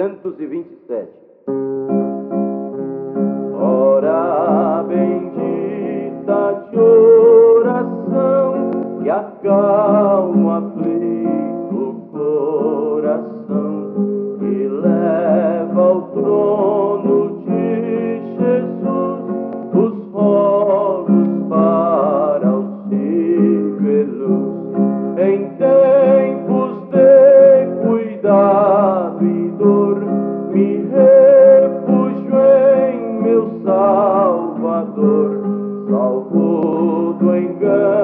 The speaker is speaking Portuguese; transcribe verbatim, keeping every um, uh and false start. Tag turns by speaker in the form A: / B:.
A: duzentos e vinte e sete. Ora bendita de oração que acalma aflito coração, que leva ao trono de Jesus os rogos para auxílio e luz. Em tempos de cuidado e dor, me refugio em meu Salvador, salvo do engano